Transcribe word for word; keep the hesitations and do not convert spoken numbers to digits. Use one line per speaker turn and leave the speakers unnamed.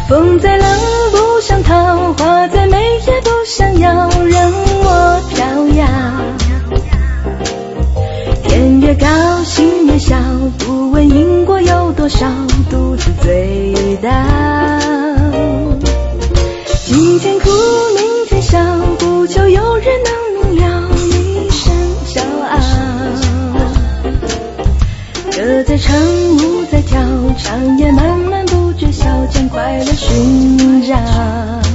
风再浪不想逃，花再美也不想要，让我飘摇。天越高心越小，不问因果有多少，独自醉倒。今天哭明天笑，不求有人能明了，一声骄傲。歌在唱舞在跳，长夜漫漫不觉晓，将快乐寻找。